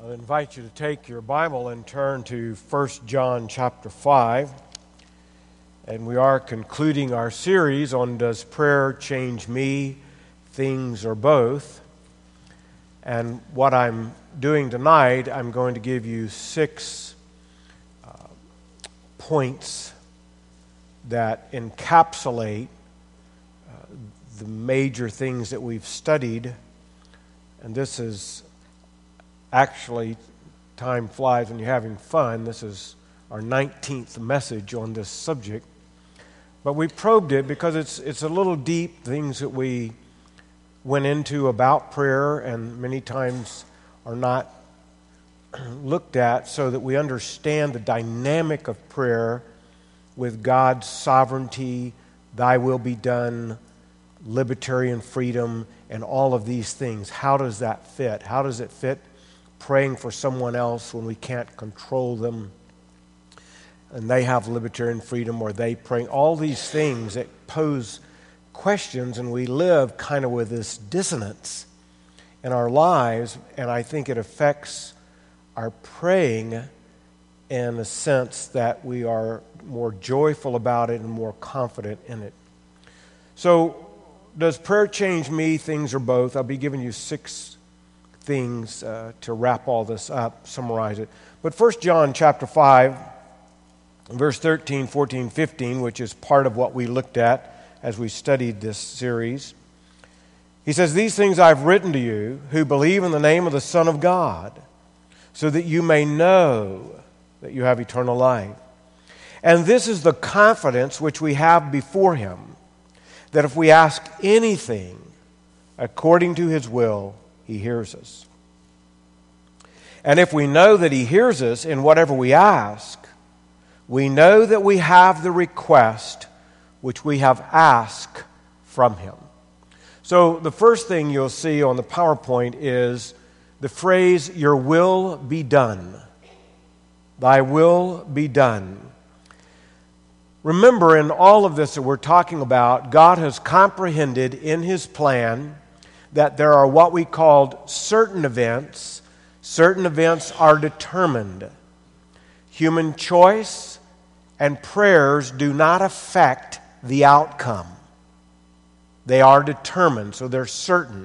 I invite you to take your Bible and turn to 1 John chapter 5. And we are concluding our series on Does Prayer Change Me, Things or Both? And what I'm doing tonight, I'm going to give you 6 points that encapsulate the major things that we've studied. And this is actually, time flies when you're having fun. This is our 19th message on this subject. But we probed it because it's a little deep, things that we went into about prayer and many times are not looked at so that we understand the dynamic of prayer with God's sovereignty, thy will be done, libertarian freedom, and all of these things. How does that fit? How does it fit praying for someone else when we can't control them and they have libertarian freedom, or they praying? All these things that pose questions, and we live kind of with this dissonance in our lives, and I think it affects our praying in the sense that we are more joyful about it and more confident in it. So, does prayer change me, things or both? I'll be giving you 6 things to wrap all this up, summarize it. But 1 John chapter 5, verse 13, 14, 15, which is part of what we looked at as we studied this series. He says, "These things I've written to you who believe in the name of the Son of God, so that you may know that you have eternal life. And this is the confidence which we have before Him, that if we ask anything according to His will, He hears us. And if we know that He hears us in whatever we ask, we know that we have the request which we have asked from Him." So the first thing you'll see on the PowerPoint is the phrase, "Your will be done." Thy will be done. Remember, in all of this that we're talking about, God has comprehended in His plan that there are what we call certain events. Certain events are determined. Human choice and prayers do not affect the outcome. They are determined, so they're certain.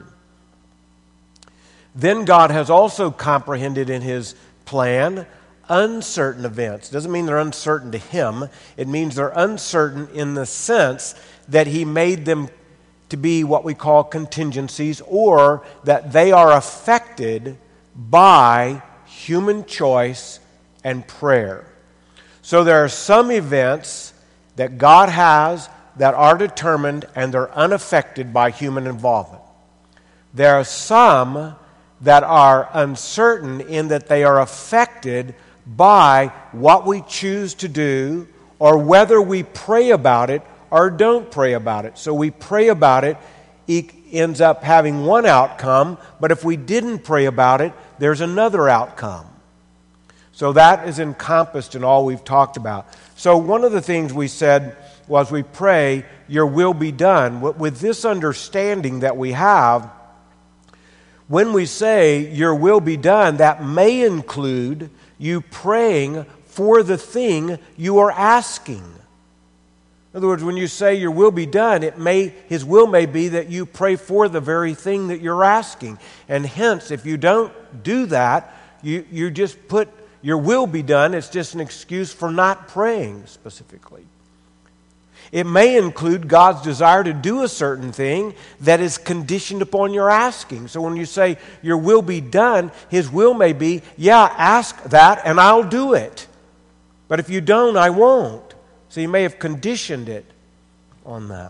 Then God has also comprehended in His plan uncertain events. Doesn't mean they're uncertain to Him. It means they're uncertain in the sense that He made them to be what we call contingencies, or that they are affected by human choice and prayer. So there are some events that God has that are determined and they're unaffected by human involvement. There are some that are uncertain in that they are affected by what we choose to do or whether we pray about it or don't pray about it. So we pray about it, it ends up having one outcome, but if we didn't pray about it, there's another outcome. So that is encompassed in all we've talked about. So one of the things we said was we pray, your will be done. With this understanding that we have, when we say your will be done, that may include you praying for the thing you are asking. In other words, when you say your will be done, His will may be that you pray for the very thing that you're asking. And hence, if you don't do that, you just put your will be done. It's just an excuse for not praying specifically. It may include God's desire to do a certain thing that is conditioned upon your asking. So when you say your will be done, His will may be, yeah, ask that and I'll do it. But if you don't, I won't. So He may have conditioned it on that.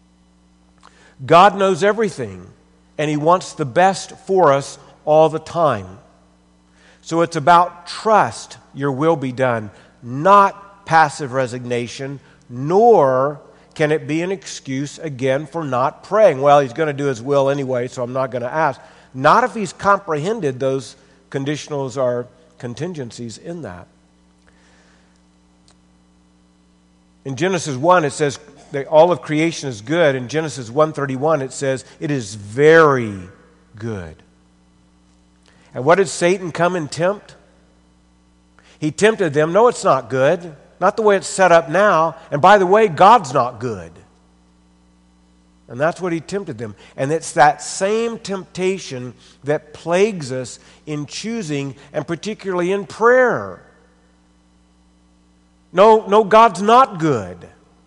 God knows everything, and He wants the best for us all the time. So it's about trust, your will be done, not passive resignation, nor can it be an excuse again for not praying. Well, He's going to do His will anyway, so I'm not going to ask. Not if He's comprehended those conditionals or contingencies in that. In Genesis 1, it says that all of creation is good. In Genesis 1:31, it says it is very good. And what did Satan come and tempt? He tempted them, no, it's not good. Not the way it's set up now. And by the way, God's not good. And that's what he tempted them. And it's that same temptation that plagues us in choosing, and particularly in prayer. No, God's not good.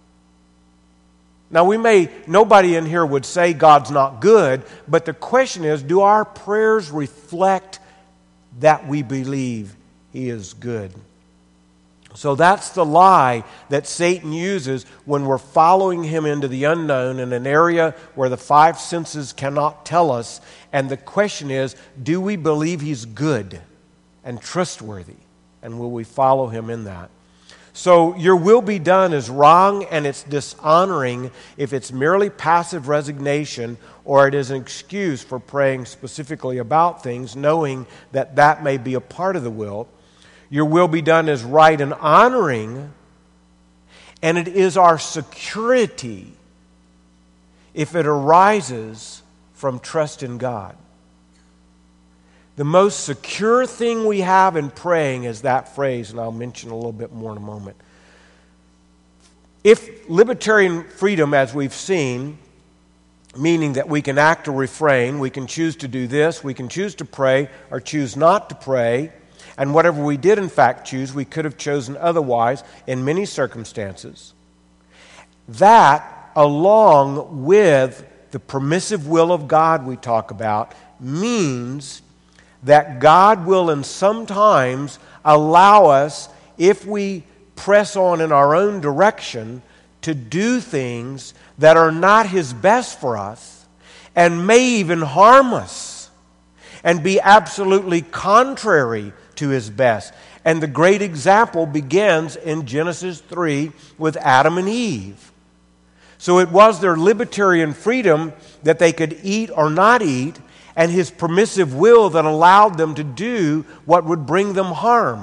Now, nobody in here would say God's not good, but the question is, do our prayers reflect that we believe he is good? So that's the lie that Satan uses when we're following him into the unknown in an area where the five senses cannot tell us. And the question is, do we believe he's good and trustworthy? And will we follow him in that? So your will be done is wrong, and it's dishonoring if it's merely passive resignation or it is an excuse for praying specifically about things, knowing that that may be a part of the will. Your will be done is right and honoring, and it is our security if it arises from trust in God. The most secure thing we have in praying is that phrase, and I'll mention a little bit more in a moment. If libertarian freedom, as we've seen, meaning that we can act or refrain, we can choose to do this, we can choose to pray or choose not to pray, and whatever we did in fact choose, we could have chosen otherwise in many circumstances. That, along with the permissive will of God we talk about, means that God will and sometimes allow us, if we press on in our own direction, to do things that are not his best for us and may even harm us and be absolutely contrary to his best. And the great example begins in Genesis 3 with Adam and Eve. So it was their libertarian freedom that they could eat or not eat, and his permissive will that allowed them to do what would bring them harm.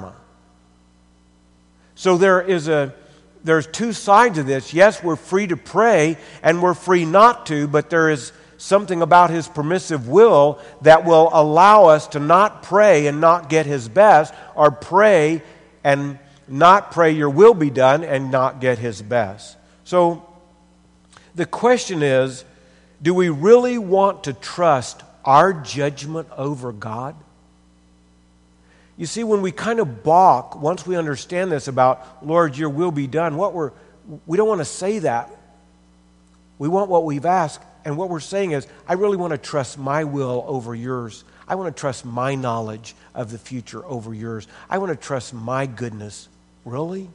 So there's two sides of this. Yes, we're free to pray, and we're free not to, but there is something about his permissive will that will allow us to not pray and not get his best, or pray and not pray your will be done and not get his best. So the question is, do we really want to trust our judgment over God? You see, when we kind of balk, once we understand this about, Lord, your will be done, we don't want to say that. We want what we've asked, and what we're saying is, I really want to trust my will over yours. I want to trust my knowledge of the future over yours. I want to trust my goodness. Really?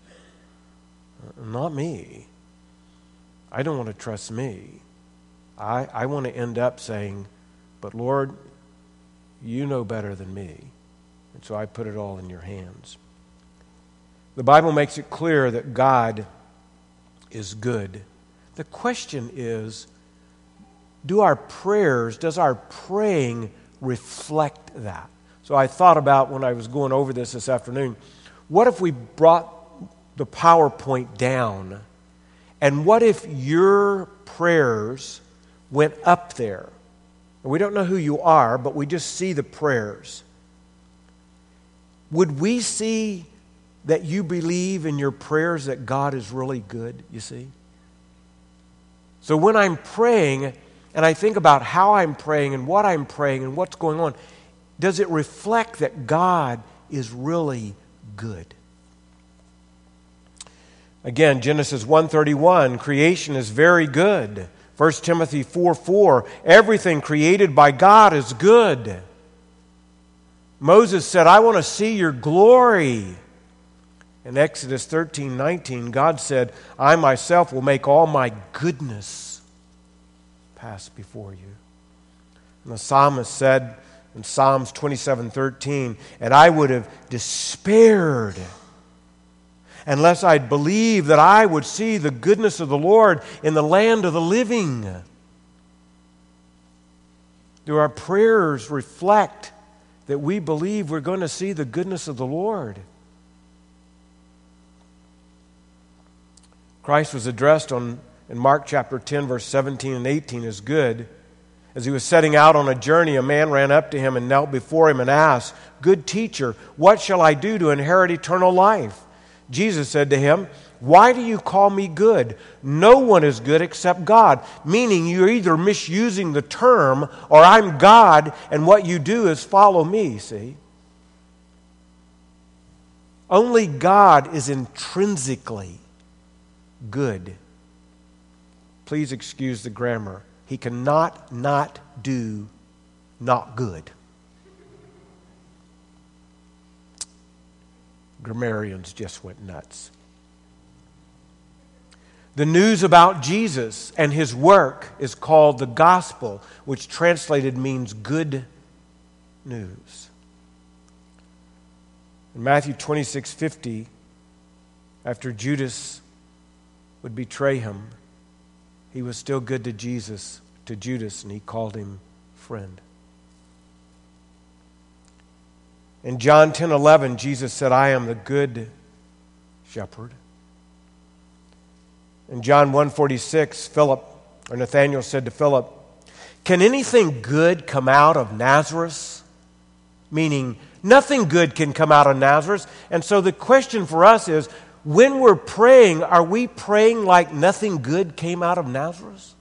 Not me. I don't want to trust me. I want to end up saying, but Lord, you know better than me. And so I put it all in your hands. The Bible makes it clear that God is good. The question is, does our praying reflect that? So I thought about, when I was going over this afternoon, what if we brought the PowerPoint down, and what if your prayers went up there? We don't know who you are, but we just see the prayers. Would we see that you believe in your prayers that God is really good, you see? So when I'm praying, and I think about how I'm praying and what's going on, does it reflect that God is really good? Again, Genesis 1:31, creation is very good. 1 Timothy 4:4, everything created by God is good. Moses said, I want to see your glory. In Exodus 13:19, God said, I myself will make all my goodness pass before you. And the psalmist said in Psalms 27:13, and I would have despaired unless I'd believed that I would see the goodness of the Lord in the land of the living. Do our prayers reflect that we believe we're going to see the goodness of the Lord? Christ was addressed in Mark chapter 10, verse 17 and 18 as good. As he was setting out on a journey, a man ran up to him and knelt before him and asked, "Good teacher, what shall I do to inherit eternal life?" Jesus said to him, "Why do you call me good? No one is good except God." Meaning you're either misusing the term or I'm God and what you do is follow me, see? Only God is intrinsically good. Please excuse the grammar. He cannot not do not good. Grammarians just went nuts. The news about Jesus and his work is called the gospel, which translated means good news. In Matthew 26:50, after Judas would betray him, he was still good to Judas, and he called him friend. In John 10:11, Jesus said, "I am the good shepherd." In John 1:46, Nathanael said to Philip, "Can anything good come out of Nazareth?" Meaning, nothing good can come out of Nazareth. And so the question for us is, when we're praying, are we praying like nothing good came out of Nazareth?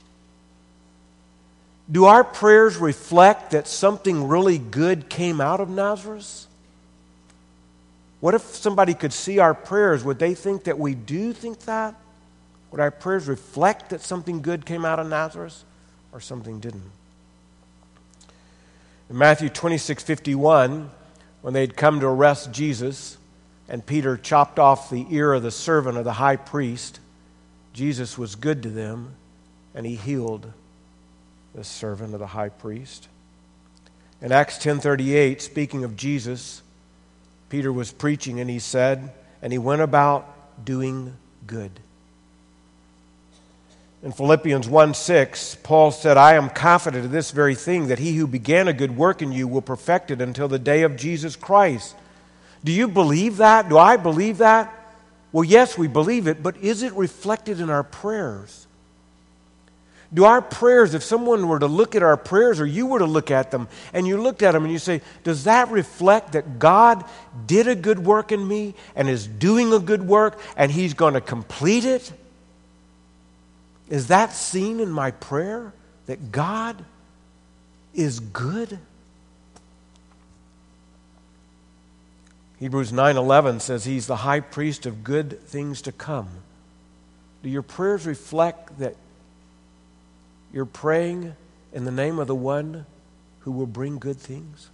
Do our prayers reflect that something really good came out of Nazareth? What if somebody could see our prayers? Would they think that we do think that? Would our prayers reflect that something good came out of Nazareth or something didn't? In Matthew 26:51, when they'd come to arrest Jesus and Peter chopped off the ear of the servant of the high priest, Jesus was good to them and he healed the servant of the high priest. In Acts 10:38, speaking of Jesus, Peter was preaching and he said, and he went about doing good. In Philippians 1:6, Paul said, "I am confident of this very thing, that he who began a good work in you will perfect it until the day of Jesus Christ." Do you believe that? Do I believe that? Well, yes, we believe it, but is it reflected in our prayers? Do our prayers, if someone were to look at our prayers or you were to look at them and you looked at them and you say, does that reflect that God did a good work in me and is doing a good work and he's going to complete it? Is that seen in my prayer, that God is good? Hebrews 9:11 says he's the high priest of good things to come. Do your prayers reflect that you're praying in the name of the one who will bring good things?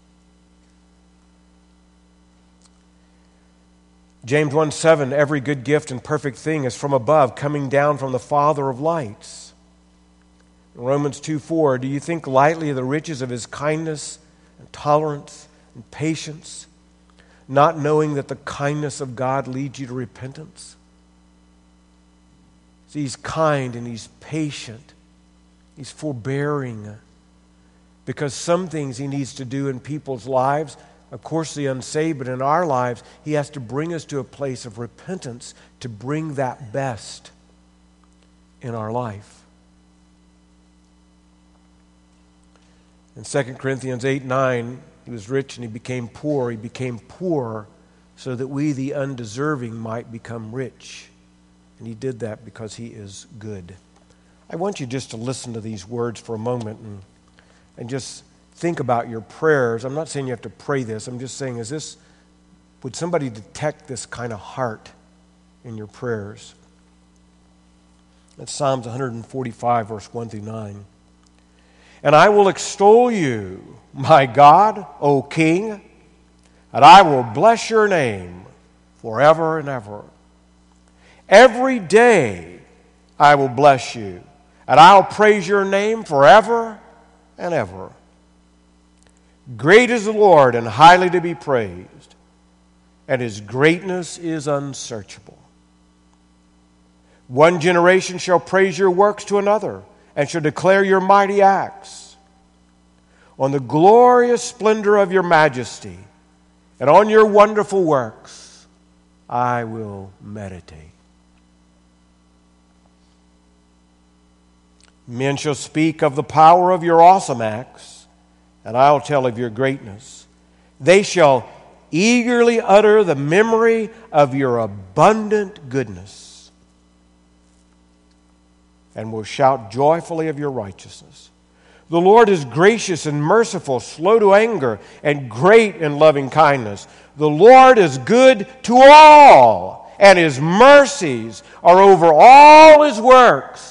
James 1:7, every good gift and perfect thing is from above, coming down from the Father of lights. In Romans 2:4, do you think lightly of the riches of his kindness and tolerance and patience, not knowing that the kindness of God leads you to repentance? See, he's kind and he's patient. He's forbearing. Because some things he needs to do in people's lives, of course the unsaved, but in our lives, he has to bring us to a place of repentance to bring that best in our life. In 2 Corinthians 8:9, he was rich and he became poor. He became poor so that we, the undeserving, might become rich. And he did that because he is good. I want you just to listen to these words for a moment and just think about your prayers. I'm not saying you have to pray this. I'm just saying, would somebody detect this kind of heart in your prayers? That's Psalms 145, verse 1 through 9. And I will extol you, my God, O King, and I will bless your name forever and ever. Every day I will bless you, and I'll praise your name forever and ever. Great is the Lord and highly to be praised, and his greatness is unsearchable. One generation shall praise your works to another, and shall declare your mighty acts. On the glorious splendor of your majesty, and on your wonderful works, I will meditate. Men shall speak of the power of your awesome acts, and I'll tell of your greatness. They shall eagerly utter the memory of your abundant goodness, and will shout joyfully of your righteousness. The Lord is gracious and merciful, slow to anger, and great in loving kindness. The Lord is good to all, and His mercies are over all His works.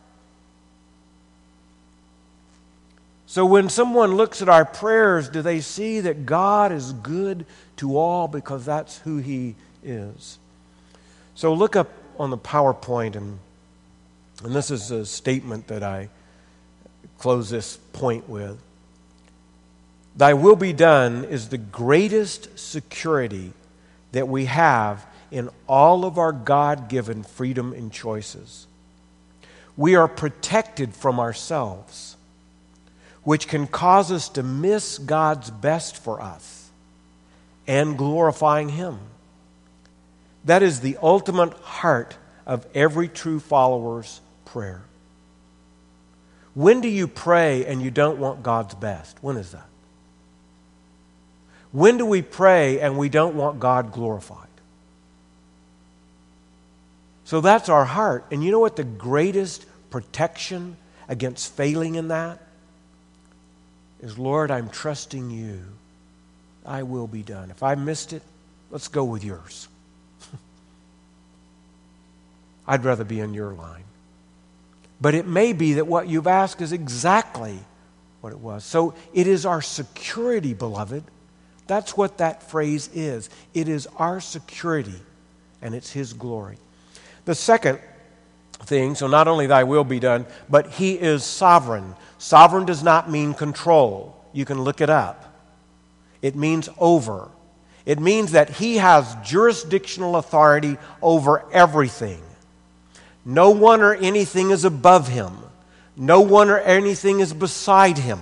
So when someone looks at our prayers, do they see that God is good to all because that's who He is? So look up on the PowerPoint, and this is a statement that I close this point with. Thy will be done is the greatest security that we have in all of our God-given freedom and choices. We are protected from ourselves, which can cause us to miss God's best for us and glorifying Him. That is the ultimate heart of every true follower's prayer. When do you pray and you don't want God's best? When is that? When do we pray and we don't want God glorified? So that's our heart. And you know what the greatest protection against failing in that is? Lord, I'm trusting You. Thy will be done. If I missed it, let's go with Yours. I'd rather be in Your line. But it may be that what you've asked is exactly what it was. So it is our security, beloved. That's what that phrase is. It is our security, and it's His glory. The second thing, so not only Thy will be done, but He is sovereign. Sovereign does not mean control. You can look it up. It means over. It means that He has jurisdictional authority over everything. No one or anything is above Him. No one or anything is beside Him.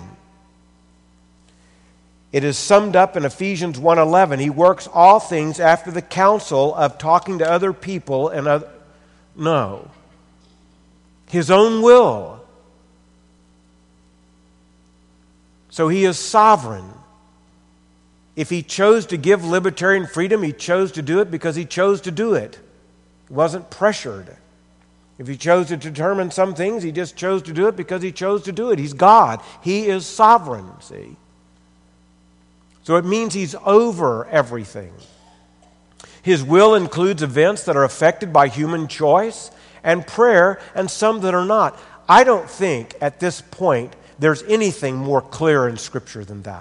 It is summed up in Ephesians 1:11. He works all things after the counsel of talking to other people and no. His own will. So He is sovereign. If He chose to give libertarian freedom, He chose to do it because He chose to do it. He wasn't pressured. If He chose to determine some things, He just chose to do it because He chose to do it. He's God. He is sovereign, see? So it means He's over everything. His will includes events that are affected by human choice and prayer, and some that are not. I don't think at this point there's anything more clear in Scripture than that.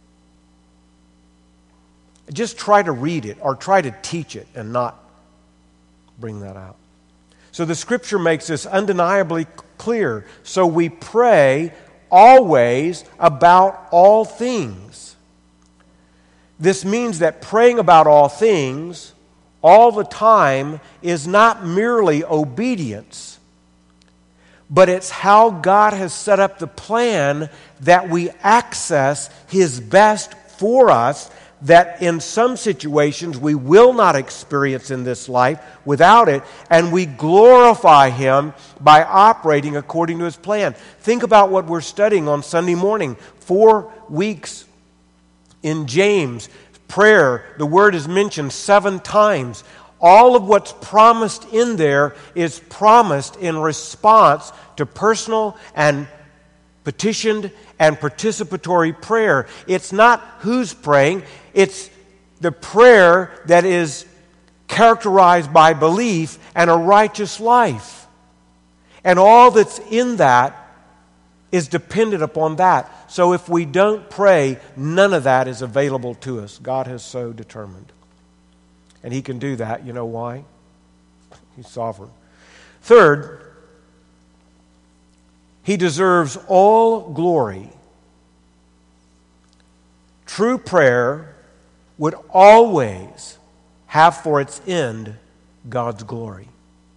Just try to read it or try to teach it and not bring that out. So the Scripture makes this undeniably clear. So we pray always about all things. This means that praying about all things all the time is not merely obedience, but it's how God has set up the plan that we access His best for us, that in some situations we will not experience in this life without it, and we glorify Him by operating according to His plan. Think about what we're studying on Sunday morning. 4 weeks in James. Prayer, the word is mentioned 7 times. All of what's promised in there is promised in response to personal and petitioned and participatory prayer. It's not who's praying, it's the prayer that is characterized by belief and a righteous life. And all that's in that is dependent upon that. So if we don't pray, none of that is available to us. God has so determined. And He can do that. You know why? He's sovereign. Third, He deserves all glory. True prayer would always have for its end God's glory.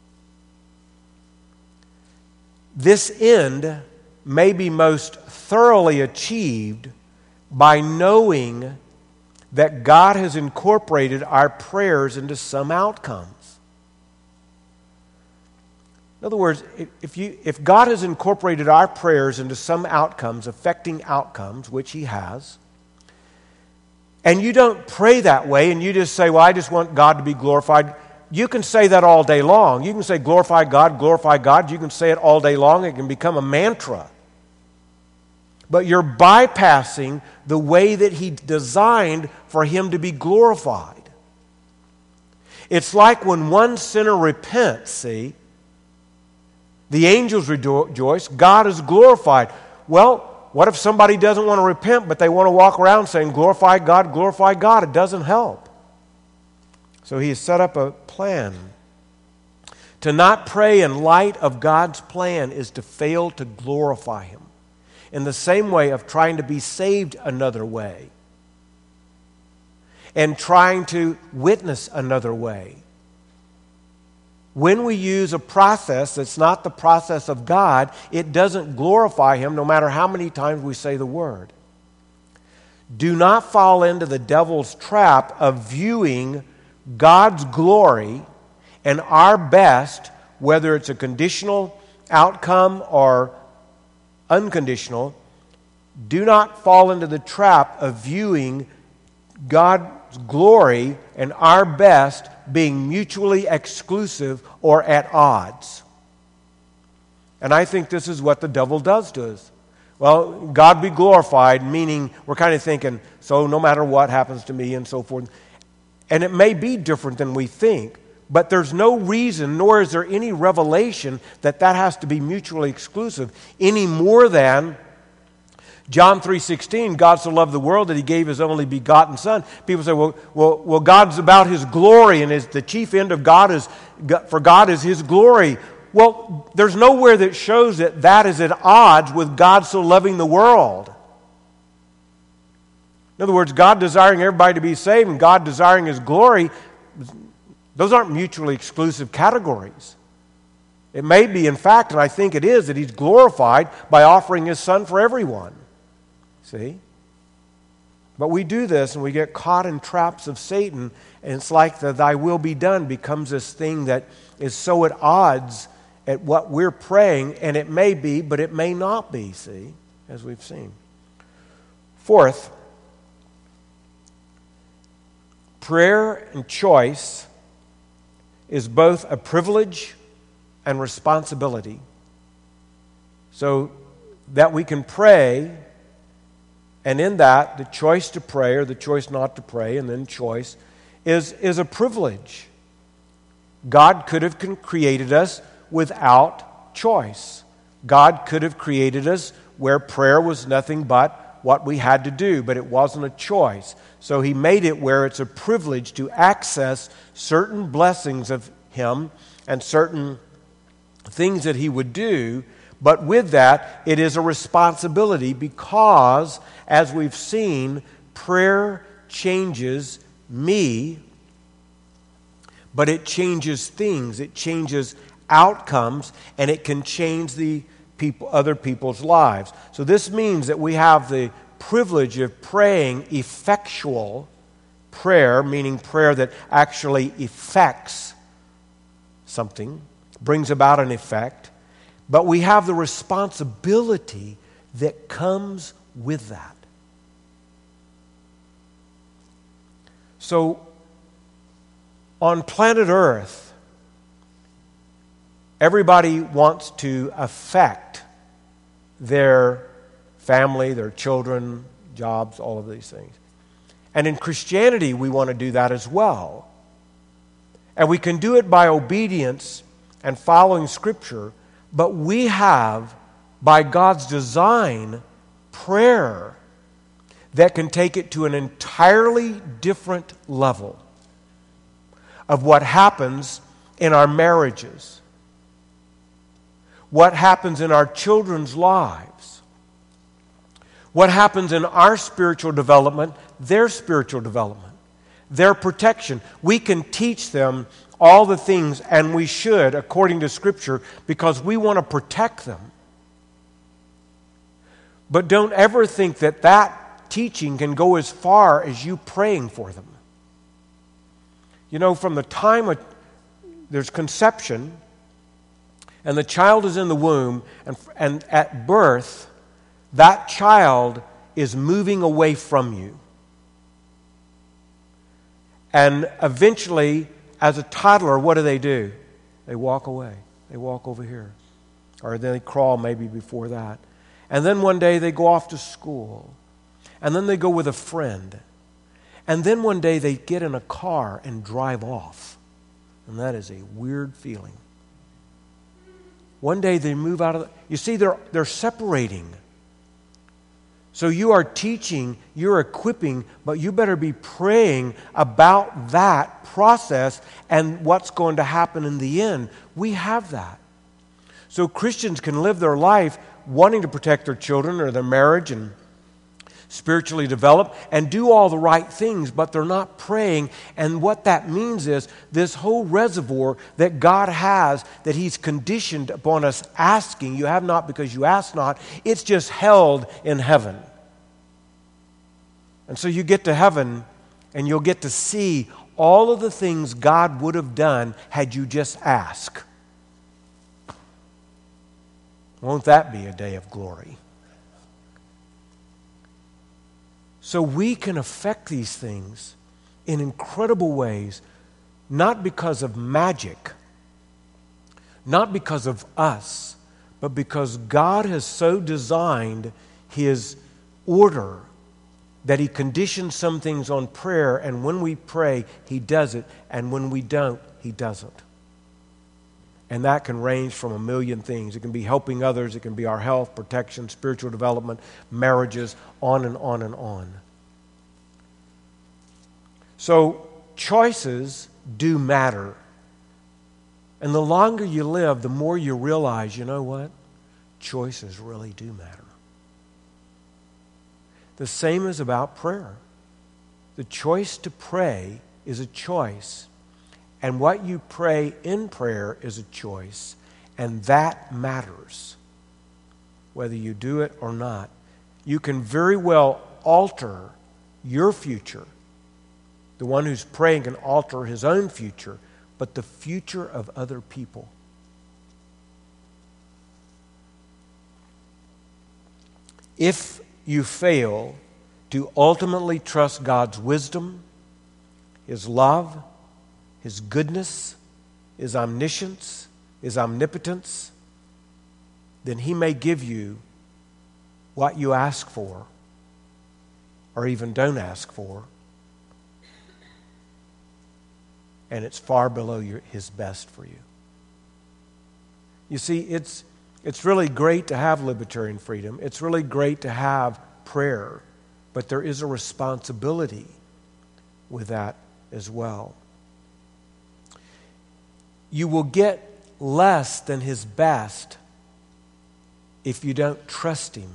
This end may be most thoroughly achieved by knowing that God has incorporated our prayers into some outcomes. In other words, if God has incorporated our prayers into some outcomes, affecting outcomes, which He has, and you don't pray that way and you just say, well, I just want God to be glorified, you can say that all day long. You can say, glorify God, glorify God. You can say it all day long. It can become a mantra. But you're bypassing the way that He designed for Him to be glorified. It's like when one sinner repents, see, the angels rejoice, God is glorified. Well, what if somebody doesn't want to repent, but they want to walk around saying, glorify God, glorify God? It doesn't help. So He has set up a plan. To not pray in light of God's plan is to fail to glorify Him. In the same way of trying to be saved another way and trying to witness another way. When we use a process that's not the process of God, it doesn't glorify Him no matter how many times we say the word. Do not fall into the devil's trap of viewing God's glory and our best, whether it's a conditional outcome or unconditional. Do not fall into the trap of viewing God's glory and our best being mutually exclusive or at odds. And I think this is what the devil does to us. Well, God be glorified, meaning we're kind of thinking, so no matter what happens to me and so forth. And it may be different than we think, but there's no reason, nor is there any revelation that has to be mutually exclusive, any more than John 3:16, God so loved the world that He gave His only begotten Son. People say, well, God's about His glory, and the chief end of God is His glory. Well, there's nowhere that shows that is at odds with God so loving the world. In other words, God desiring everybody to be saved and God desiring His glory, those aren't mutually exclusive categories. It may be, in fact, and I think it is, that He's glorified by offering His Son for everyone. See? But we do this and we get caught in traps of Satan, and it's like the thy will be done becomes this thing that is so at odds at what we're praying, and it may be, but it may not be, see, as we've seen. Fourth, prayer and choice is both a privilege and responsibility. So that we can pray, and in that, the choice to pray or the choice not to pray, and then choice, is a privilege. God could have created us without choice. God could have created us where prayer was nothing but what we had to do, but it wasn't a choice. So He made it where it's a privilege to access certain blessings of Him and certain things that He would do. But with that, it is a responsibility because, as we've seen, prayer changes me, but it changes things. It changes outcomes, and it can change other people's lives. So this means that we have the privilege of praying effectual prayer, meaning prayer that actually effects something, brings about an effect. But we have the responsibility that comes with that. So, on planet Earth, everybody wants to affect their family, their children, jobs, all of these things. And in Christianity, we want to do that as well. And we can do it by obedience and following Scripture. But we have, by God's design, prayer that can take it to an entirely different level of what happens in our marriages, what happens in our children's lives, what happens in our spiritual development, their spiritual development, their protection. We can teach them all the things, and we should, according to Scripture, because we want to protect them. But don't ever think that teaching can go as far as you praying for them. You know, from the time there's conception And the child is in the womb, and at birth, that child is moving away from you. And eventually, as a toddler, what do? They walk away. They walk over here. Or they crawl maybe before that. And then one day they go off to school. And then they go with a friend. And then one day they get in a car and drive off. And that is a weird feeling. One day they move out of you see, they're separating. So you are teaching, you're equipping, but you better be praying about that process and what's going to happen in the end. We have that. So Christians can live their life wanting to protect their children or their marriage and spiritually develop and do all the right things, but they're not praying. And what that means is this whole reservoir that God has, that He's conditioned upon us asking, you have not because you ask not, it's just held in heaven. And so you get to heaven and you'll get to see all of the things God would have done had you just asked. Won't that be a day of glory? So we can affect these things in incredible ways, not because of magic, not because of us, but because God has so designed His order that He conditions some things on prayer, and when we pray, He does it, and when we don't, He doesn't. And that can range from a million things. It can be helping others. It can be our health, protection, spiritual development, marriages, on and on and on. So choices do matter. And the longer you live, the more you realize, you know what? Choices really do matter. The same is about prayer. The choice to pray is a choice. And what you pray in prayer is a choice, and that matters, whether you do it or not. You can very well alter your future. The one who's praying can alter his own future, but the future of other people. If you fail to ultimately trust God's wisdom, His love, His goodness, His omniscience, His omnipotence, then He may give you what you ask for or even don't ask for. And it's far below His best for you. You see, it's really great to have libertarian freedom. It's really great to have prayer. But there is a responsibility with that as well. You will get less than His best if you don't trust Him.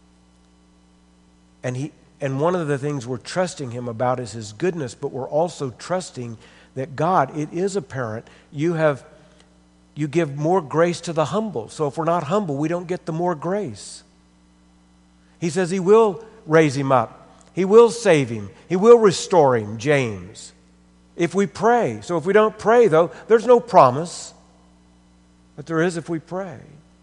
And one of the things we're trusting Him about is His goodness, but we're also trusting that God, it is apparent, you give more grace to the humble. So if we're not humble, we don't get the more grace. He says He will raise him up. He will save him. He will restore him, James, if we pray. So if we don't pray, though, there's no promise. But there is if we pray.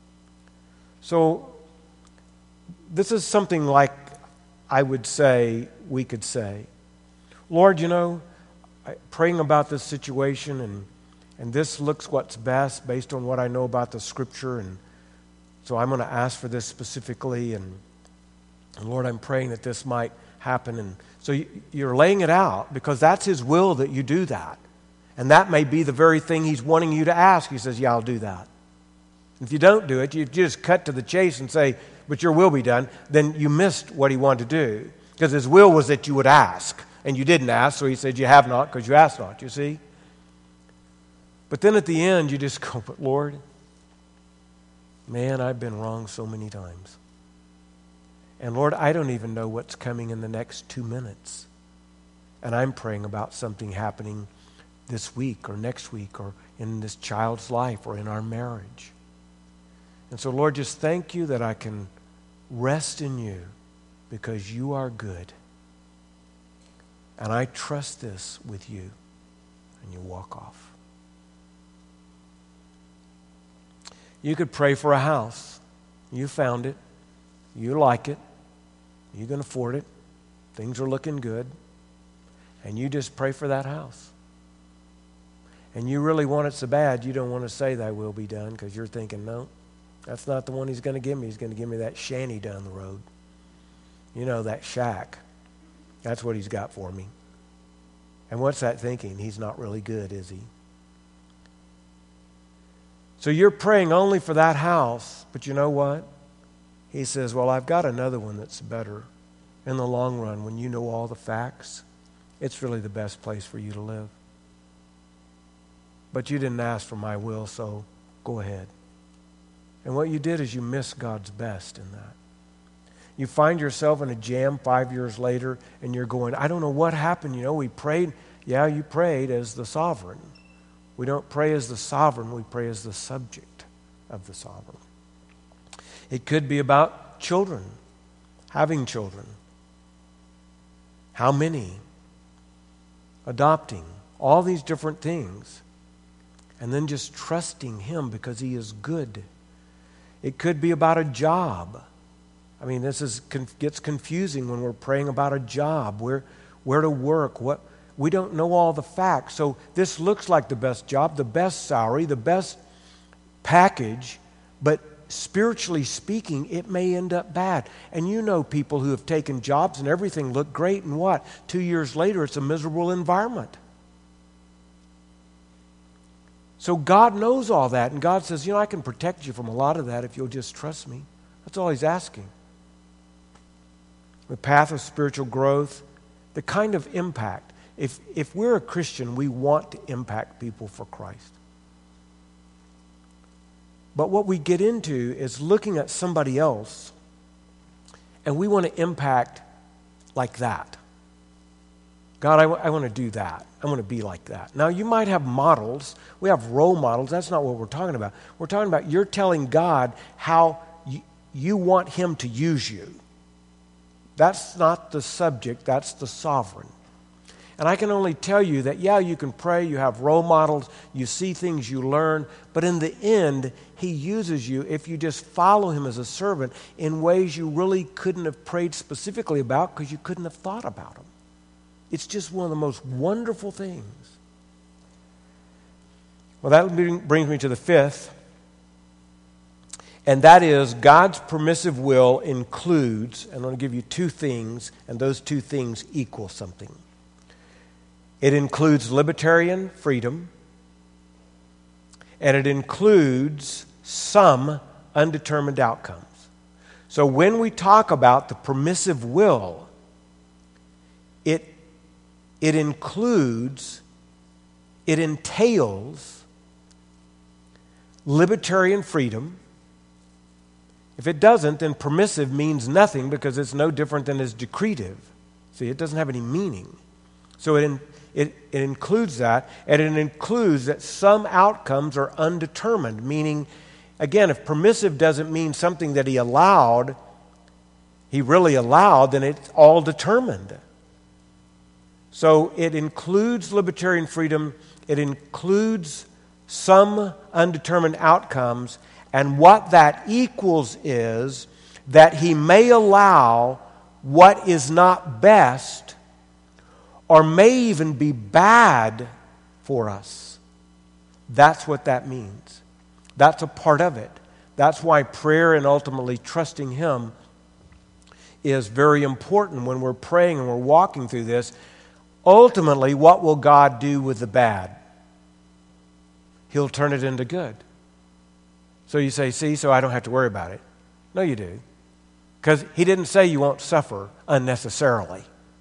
So this is something like I would say, we could say, Lord, praying about this situation and this looks what's best based on what I know about the Scripture, and so I'm going to ask for this specifically, and Lord, I'm praying that this might happen. And so you're laying it out because that's His will that you do that. And that may be the very thing He's wanting you to ask. He says, yeah, I'll do that. If you don't do it, you just cut to the chase and say, but your will be done, then you missed what He wanted to do. Because His will was that you would ask. And you didn't ask, so He said, you have not because you asked not, you see? But then at the end, you just go, but Lord, man, I've been wrong so many times. And Lord, I don't even know what's coming in the next 2 minutes. And I'm praying about something happening this week or next week or in this child's life or in our marriage. And so, Lord, just thank You that I can rest in You because You are good. And I trust this with You. And you walk off. You could pray for a house. You found it. You like it. You can afford it. Things are looking good. And you just pray for that house. And you really want it so bad, you don't want to say thy will be done because you're thinking, no, that's not the one he's going to give me. He's going to give me that shanty down the road. You know, that shack. That's what he's got for me. And what's that thinking? He's not really good, is he? So you're praying only for that house, but you know what? He says, well, I've got another one that's better. In the long run, when you know all the facts, it's really the best place for you to live. But you didn't ask for my will, so go ahead. And what you did is you missed God's best in that. You find yourself in a jam 5 years later, and you're going, I don't know what happened. You know, we prayed. Yeah, you prayed as the sovereign. We don't pray as the sovereign. We pray as the subject of the sovereign. It could be about children, having children. How many? Adopting. All these different things. And then just trusting Him because He is good. It could be about a job. I mean, this gets confusing when we're praying about a job, where to work. We don't know all the facts. So this looks like the best job, the best salary, the best package, but spiritually speaking, it may end up bad. And you know people who have taken jobs and everything looked great, and what? 2 years later, it's a miserable environment. So God knows all that, and God says, I can protect you from a lot of that if you'll just trust me. That's all He's asking. The path of spiritual growth, the kind of impact. If we're a Christian, we want to impact people for Christ. But what we get into is looking at somebody else, and we want to impact like that. God, I want to do that. I want to be like that. Now, you might have models. We have role models. That's not what we're talking about. We're talking about you're telling God how you want Him to use you. That's not the subject. That's the sovereign. And I can only tell you that, you can pray, you have role models, you see things, you learn, but in the end, He uses you if you just follow Him as a servant in ways you really couldn't have prayed specifically about because you couldn't have thought about them. It's just one of the most wonderful things. Well, that brings me to the fifth, and that is God's permissive will includes, and I'm going to give you two things, and those two things equal something. It includes libertarian freedom, and it includes some undetermined outcomes. So when we talk about the permissive will, it entails libertarian freedom. If it doesn't, then permissive means nothing because it's no different than is decretive. See, it doesn't have any meaning. So it includes that, and it includes that some outcomes are undetermined, meaning, again, if permissive doesn't mean something that He really allowed, then it's all determined. So it includes libertarian freedom, it includes some undetermined outcomes, and what that equals is that He may allow what is not best or may even be bad for us. That's what that means. That's a part of it. That's why prayer and ultimately trusting Him is very important when we're praying and we're walking through this. Ultimately, what will God do with the bad? He'll turn it into good. So you say, see, so I don't have to worry about it. No, you do. Because He didn't say you won't suffer unnecessarily.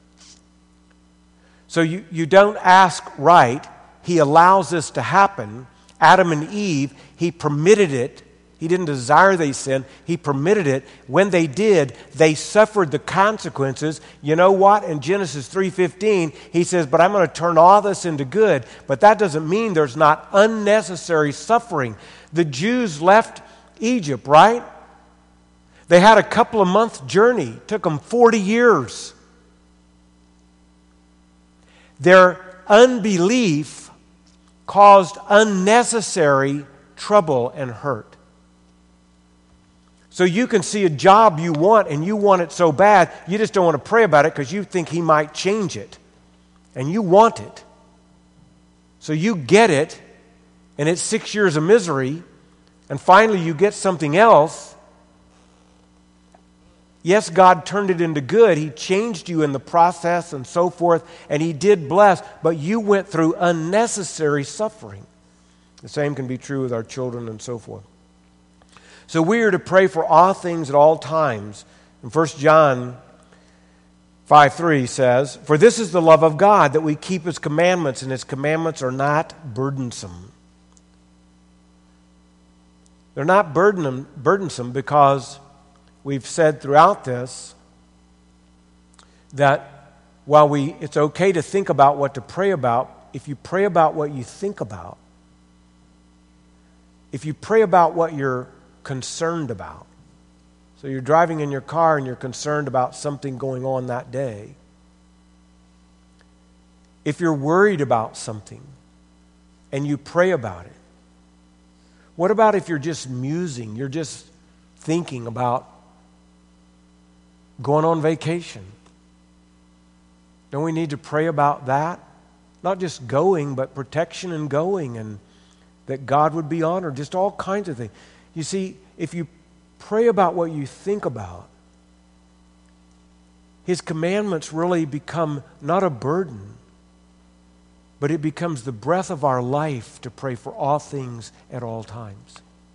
So you don't ask right. He allows this to happen. Adam and Eve, He permitted it. He didn't desire they sin. He permitted it. When they did, they suffered the consequences. You know what? In Genesis 3:15, He says, but I'm going to turn all this into good. But that doesn't mean there's not unnecessary suffering. The Jews left Egypt, right? They had a couple of months journey. It took them 40 years. Their unbelief caused unnecessary trouble and hurt. So you can see a job you want and you want it so bad, you just don't want to pray about it because you think He might change it. And you want it. So you get it, and it's 6 years of misery, and finally you get something else. Yes, God turned it into good. He changed you in the process and so forth, and He did bless, but you went through unnecessary suffering. The same can be true with our children and so forth. So we are to pray for all things at all times. In 1 John 5:3 says, "For this is the love of God, that we keep His commandments, and His commandments are not burdensome." They're not burdensome because we've said throughout this that while it's okay to think about what to pray about, if you pray about what you think about, if you pray about what you're concerned about, so you're driving in your car and you're concerned about something going on that day, if you're worried about something and you pray about it, what about if you're just musing, you're just thinking about going on vacation? Don't we need to pray about that? Not just going, but protection in going, and that God would be honored, just all kinds of things. You see, if you pray about what you think about, His commandments really become not a burden, but it becomes the breath of our life to pray for all things at all times.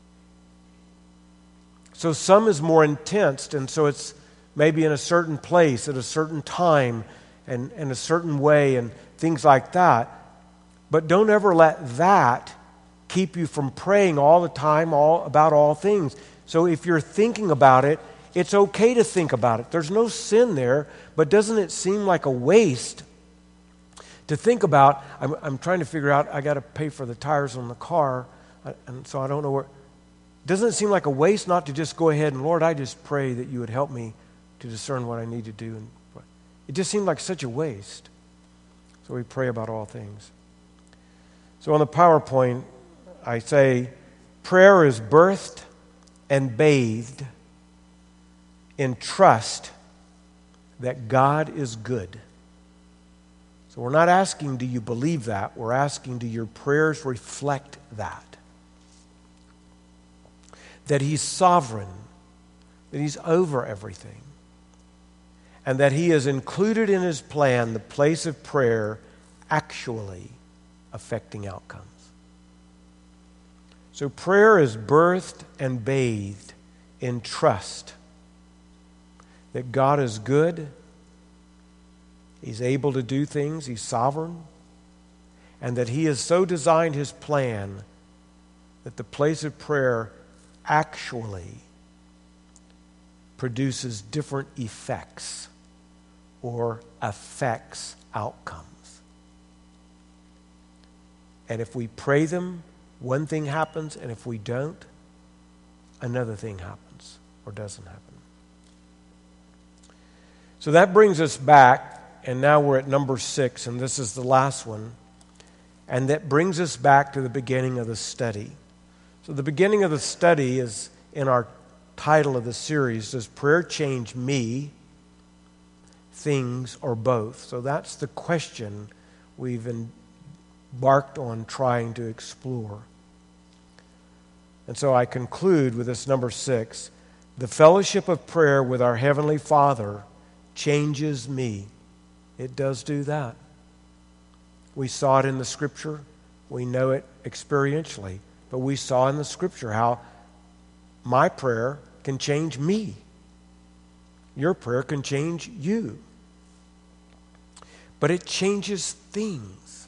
So some is more intense, and so it's maybe in a certain place, at a certain time, and in a certain way, and things like that. But don't ever let that keep you from praying all the time about all things. So if you're thinking about it, it's okay to think about it. There's no sin there, but doesn't it seem like a waste to think about? I'm trying to figure out, I got to pay for the tires on the car, and so I don't know where. Doesn't it seem like a waste not to just go ahead and, Lord, I just pray that you would help me to discern what I need to do? And it just seemed like such a waste. So we pray about all things. So on the PowerPoint, I say, prayer is birthed and bathed in trust that God is good. So we're not asking, do you believe that? We're asking, do your prayers reflect that? That He's sovereign, that He's over everything, and that He has included in His plan the place of prayer actually affecting outcomes. So prayer is birthed and bathed in trust that God is good, He's able to do things, He's sovereign, and that He has so designed His plan that the place of prayer actually produces different effects or affects outcomes. And if we pray them, one thing happens, and if we don't, another thing happens or doesn't happen. So that brings us back, and now we're at number 6, and this is the last one, and that brings us back to the beginning of the study. So the beginning of the study is in our title of the series, Does Prayer Change Me, Things, or Both? So that's the question we've embarked on trying to explore. And so I conclude with this number 6. The fellowship of prayer with our Heavenly Father changes me. It does do that. We saw it in the Scripture. We know it experientially. But we saw in the Scripture how my prayer can change me. Your prayer can change you. But it changes things.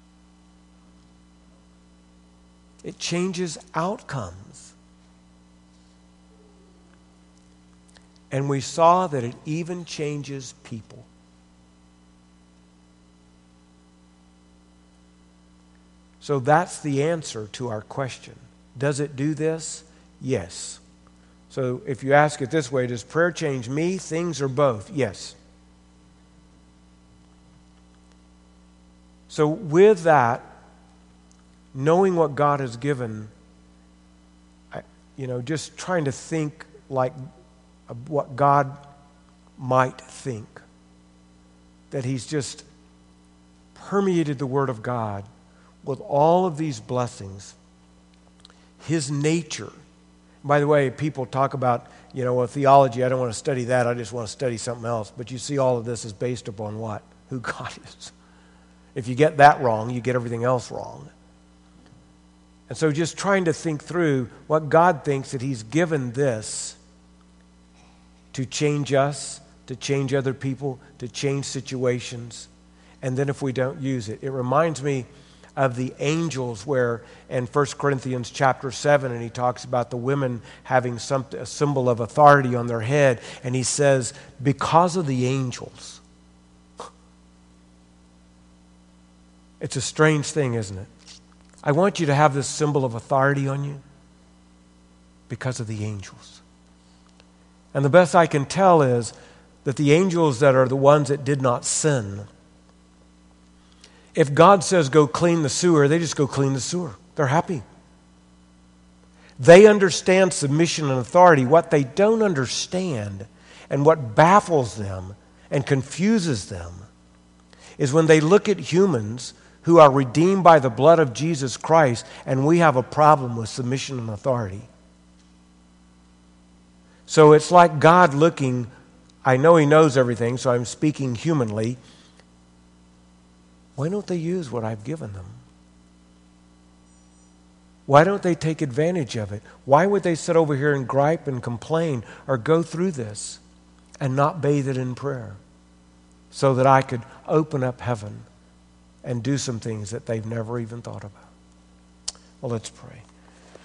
It changes outcomes. And we saw that it even changes people. So that's the answer to our question. Does it do this? Yes. So if you ask it this way, does prayer change me, things, or both? Yes. So with that, knowing what God has given, just trying to think like what God might think. That He's just permeated the Word of God with all of these blessings. His nature. By the way, people talk about, theology. I don't want to study that. I just want to study something else. But you see, all of this is based upon what? Who God is. If you get that wrong, you get everything else wrong. And so just trying to think through what God thinks, that He's given this to change us, to change other people, to change situations. And then if we don't use it, it reminds me of the angels, where in 1 Corinthians chapter 7, and he talks about the women having a symbol of authority on their head, and he says, because of the angels. It's a strange thing, isn't it? I want you to have this symbol of authority on you because of the angels. And the best I can tell is that the angels that are the ones that did not sin, if God says go clean the sewer, they just go clean the sewer. They're happy. They understand submission and authority. What they don't understand and what baffles them and confuses them is when they look at humans who are redeemed by the blood of Jesus Christ, and we have a problem with submission and authority. So it's like God looking, I know He knows everything, so I'm speaking humanly. Why don't they use what I've given them? Why don't they take advantage of it? Why would they sit over here and gripe and complain or go through this and not bathe it in prayer so that I could open up heaven and do some things that they've never even thought about? Well, let's pray.